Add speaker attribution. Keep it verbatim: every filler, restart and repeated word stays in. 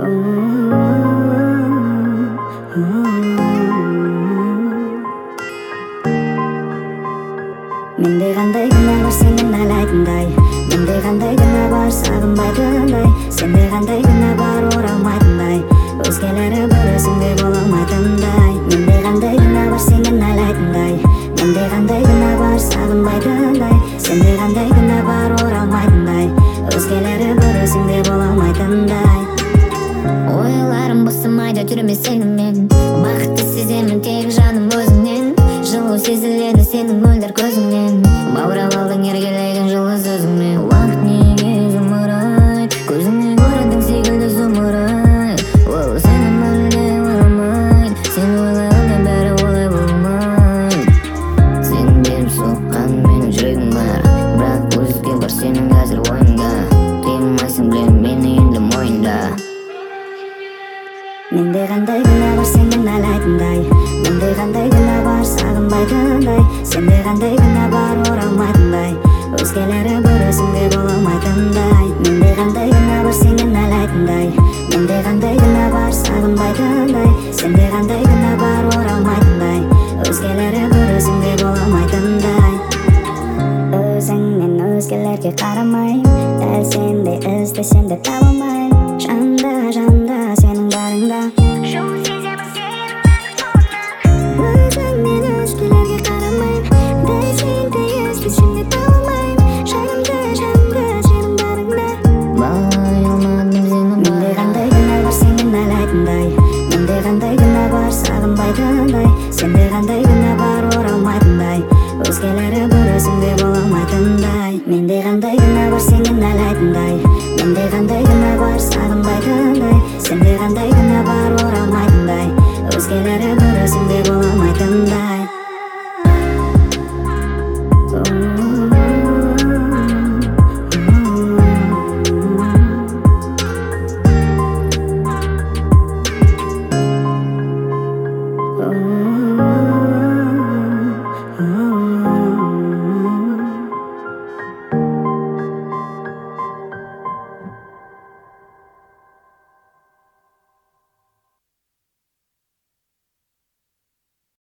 Speaker 1: Менде кандай күнә бар сенин айлайтындай, менде кандай күнә бар сагынбайтындай, сенде кандай күнә бар оралмайтындай, өзгелери көрөсүңдөй боло алмайтындай. Менде кандай күнә бар сенин айлайтындай, менде кандай күнә бар сагынбайтындай, сенде кандай күнә бар оралмайтындай, өзгелери көрөсүңдөй боло алмайтындай. Ойларым босамайда жүрмө сенімен, бақытты сеземін тек жаным өзіңнен, жылу сезіледі сенің мөлдір көзіңнен, баурап алдың еркелеген жылы сөзіңмен. Уақыт неге зымырайды, көзіңе көріндің секілді зымырайды, ол сені мүлде ойламайды, сен ойлағанда бәрі олай болмайды. Сен беріп соққан менің жүрегім бар, бірақ өзге бар сенің қазір ойыңда, қимайсың білем мені енді мойында. Менде кандай күнә бар сенин айлайтындай, менде кандай күнә бар сагынбайтындай, сенде кандай күнә бар оралмайтындай, өзгелери көрөсүңдөй боло алмайтындай. Менде кандай күнә бар сенин айлайтындай, менде кандай күнә бар сагынбайтындай, сенде кандай күнә бар оралмайтындай, өзгелери көрөсүңдөй боло алмайтындай. Өзүңнен өзгелерге карамай, дәл сендей издесем де таба алмайм, жанда жанда сенің барыңда. Өзіңнен өзгелерге қарамайм, дәл сендей іздесем де таба алмайм, жанымда жанымда сенің барыңда. Бағалай алмадым сені бар. Менде қандай күнә бар сенин айлайтындай, менде қандай күнә бар сағынбайтындай, сенде қандай күнә бар оралмайтындай, өзгелері көрөсүңдөй боло алмайтындай. Менде қандай күнә бар сенин айлайтындай, менде қандай күнә бар сағынбайтындай, сенде қандай күнә бар оралмайтындай, өзгелері көрөсүңдөй боло